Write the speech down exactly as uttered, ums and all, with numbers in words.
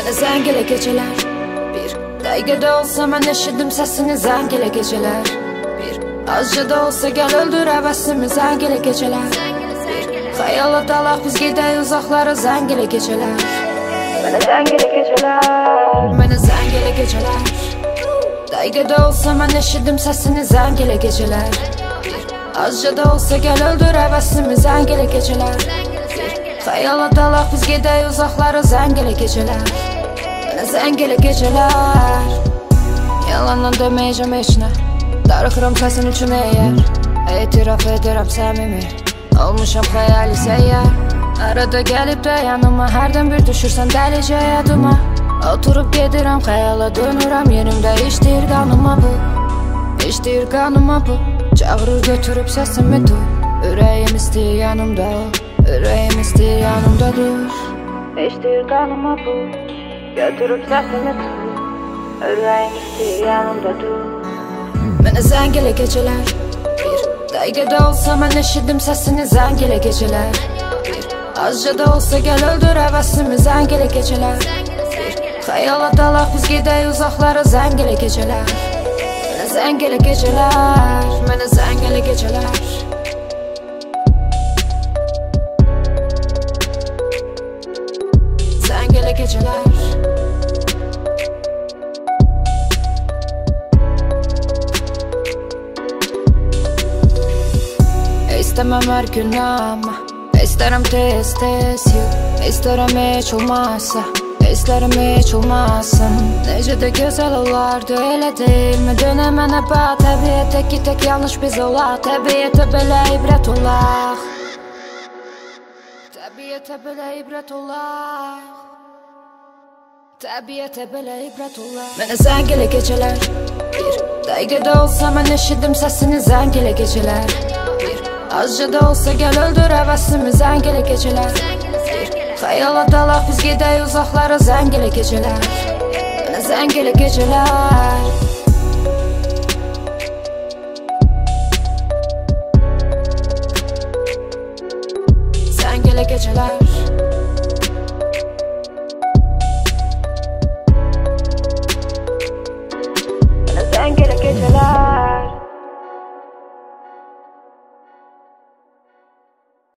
Mənə zəng elə gecələr, bir dəqiqədə olsa mən eşitdim səsini. Zəng elə gecələr, bir azca da olsa gəl öldür həvəsimi. Zəng elə gecələr, bir xəyala dalaq biz gedək uzaqlara. Zəng elə gecələr, mənə zəng elə gecələr, mənə zəng elə gecələr. Dəqiqədə olsa mən eşitdim səsini. Zəng elə gecələr, bir azca da olsa gəl öldür həvəsimi. Zəng elə gecələr, xəyala dalaq biz gedək uzaqlara. Zəng elə gecələr, mənə zəng elə gecələr. Yalandan deməyəcəm heç nə, darıxıram səsin üçün əgər. Etiraf edirəm səmimi, olmuşam xəyali səyyar. Arada gəlib də yanıma, hərdən bir düşürsən dəlicə yadıma. Oturub gedirəm xəyala dönürəm, yerimdə işləyir qanıma bu, işləyir qanıma bu. Çağırır götürüb səsimi dur, ürəyim istəyir yanımda ol, ürəyim istəyir yanımda dur. İşləyir qanıma bu, götürüb səsimi dur, ürəyim istəyir yanımda dur. Mənə zəng elə gecələr, bir dəqiqədə olsa mən eşitdim səsini. Zəng elə gecələr, bir azca da olsa gəl öldür həvəsimi. Zəng elə gecələr, bir xəyala dalaq biz gedək uzaqlara. Zəng elə gecələr, mənə zəng elə gecələr, mənə zəng elə gecələr. Zəng elə gecələr. İstəməm hər gün amma, istərəm tez tez yox. İstərəm heç olmazsa, istərəm heç olmasın. Necə də gözəl olardı, elə deyilmi? Dönə mənə bax, təbiətə ki tək yanlış biz olaq. Təbiətə belə ibrət olaq, təbiətə belə ibrət olaq, təbiətə belə ibrət olaq. Mənə zəng elə gecələr, bir dəqiqədə olsa mən eşitdim səsini. Zəng elə gecələr, bir azca da olsa gəl öldür həvəsimi. Zəng elə gecələr, bir xəyala dalaq biz gedək uzaqlara. Zəng elə gecələr, mənə zəng elə gecələr. Zəng elə gecələr.